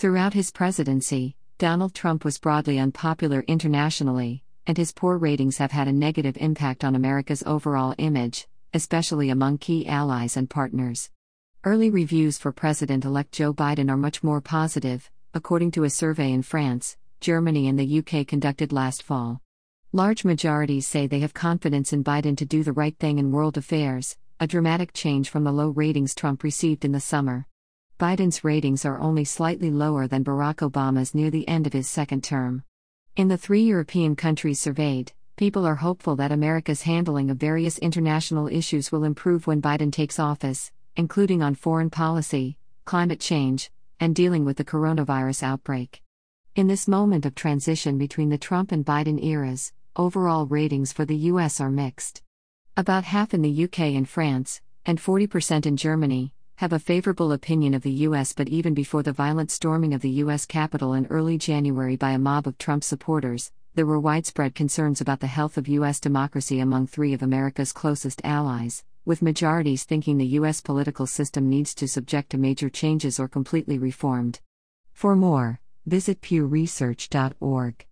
Throughout his presidency, Donald Trump was broadly unpopular internationally, and his poor ratings have had a negative impact on America's overall image, especially among key allies and partners. Early reviews for President-elect Joe Biden are much more positive, according to a survey in France, Germany and the UK conducted last fall. Large majorities say they have confidence in Biden to do the right thing in world affairs, a dramatic change from the low ratings Trump received in the summer. Biden's ratings are only slightly lower than Barack Obama's near the end of his second term. In the 3 European countries surveyed, people are hopeful that America's handling of various international issues will improve when Biden takes office, including on foreign policy, climate change, and dealing with the coronavirus outbreak. In this moment of transition between the Trump and Biden eras, overall ratings for the U.S. are mixed. About half in the UK and France, and 40% in Germany, have a favorable opinion of the U.S. But even before the violent storming of the U.S. Capitol in early January by a mob of Trump supporters, there were widespread concerns about the health of U.S. democracy among 3 of America's closest allies, with majorities thinking the U.S. political system needs to subject to major changes or completely reformed. For more, visit pewresearch.org.